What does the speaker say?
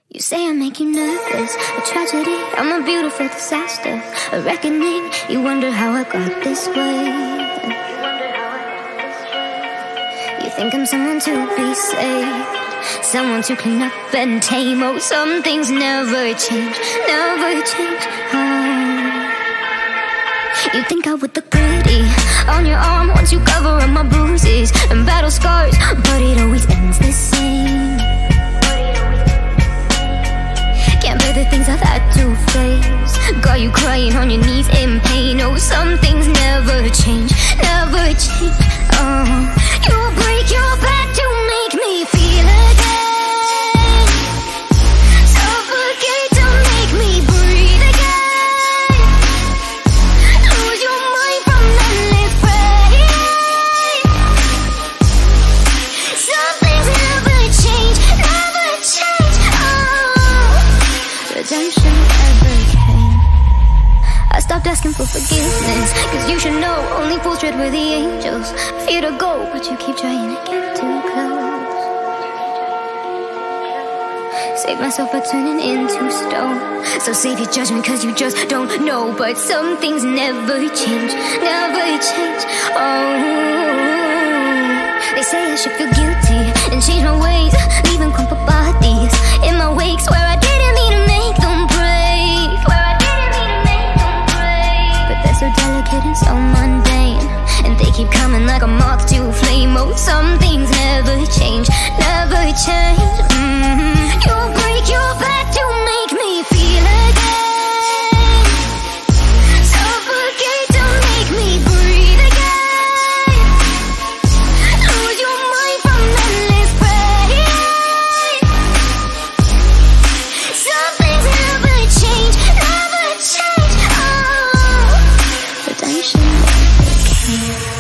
You say I make you nervous, a tragedy, I'm a beautiful disaster, a reckoning, you wonder how I got this way. You think I'm someone to be saved, someone to clean up and tame. Oh, some things never change, never change. Oh. You think I would look pretty on your arm once you cover up my bruises and battle scars, but it always ends the same. Can't bear the things I've had to face, got you crying on your knees in pain. Oh, some things never change, never change. Oh, you'll break your back to make me feel again, suffocate to make me breathe again, lose your mind from endless pain. Some things never change, never change. Oh, redemption never came. I stopped asking for forgiveness, cause you should know only fools tread where the angels fear to go, but you keep trying to get too close. Save myself by turning into stone, so save your judgment cause you just don't know. But some things never change, never change. Oh, they say I should feel guilty and change my ways, leaving crumpled bodies in my wake. Swear I didn't mean to make them break, swear I didn't mean to make them break. But they're so delicate and so mundane, and they keep coming like a moth to a flame. Oh, some things never change, never change. You'll break your back to make me feel again, suffocate to make me breathe again, lose your mind from endless pain. Some things never change, never change. Oh, redemption never came.